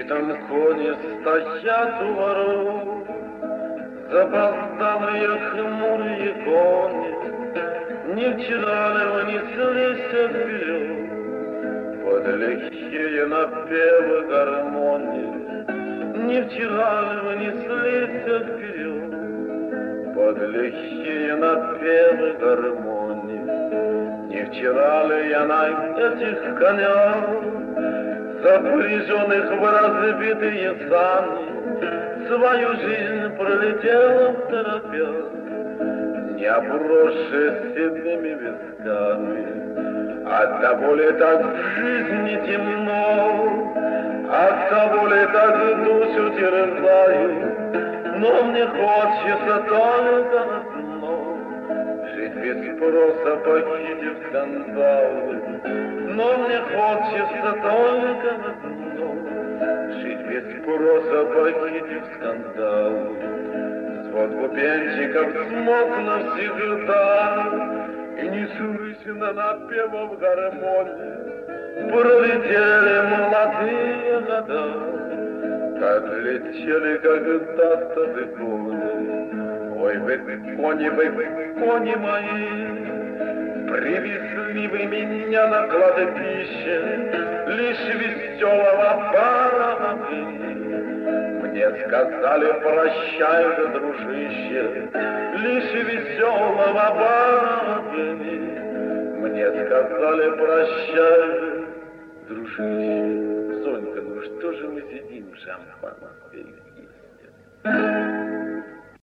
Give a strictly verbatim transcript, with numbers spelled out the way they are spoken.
там кони стоят у ворот, запоздалые хмурые кони. Не вчера ли вы неслись вперед под легкие напевы гармонии? Не вчера ли вы неслись вперед под легкие напевы гармонии? Не вчера ли я на этих конях, запряженных в разбитые сани, свою жизнь пролетела в торопях, не обросшая седыми висками? Оттого ли так в жизни темно, оттого ли так душу терзаю? Но мне хочется только одно — жить без спроса, похитив скандалы. Но мне хочется только одно — жить без спроса, похитив скандалы. Свод бубенчиков смолк навсегда, и не слышно напевов гармонии. Пролетели молодые года, как летели когда-то вы годы. Ой, вы кони, вы кони мои, привезли вы меня на кладбище лишь веселого паровоза. Мне сказали: прощай же, дружище, лишь веселого паровоза. Мне сказали: прощай же, дружище. Сонька, ну что же мы сидим, шампанское есть?